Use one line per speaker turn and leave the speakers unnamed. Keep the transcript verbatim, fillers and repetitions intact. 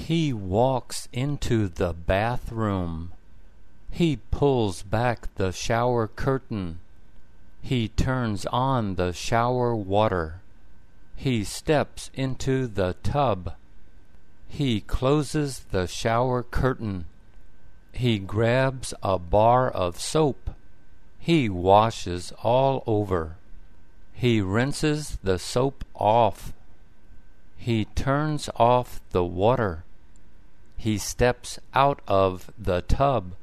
He walks into the bathroom. He pulls back the shower curtain. He turns on the shower water. He steps into the tub. He closes the shower curtain. He grabs a bar of soap. He washes all over. He rinses the soap off. He turns off the water. He steps out of the tub.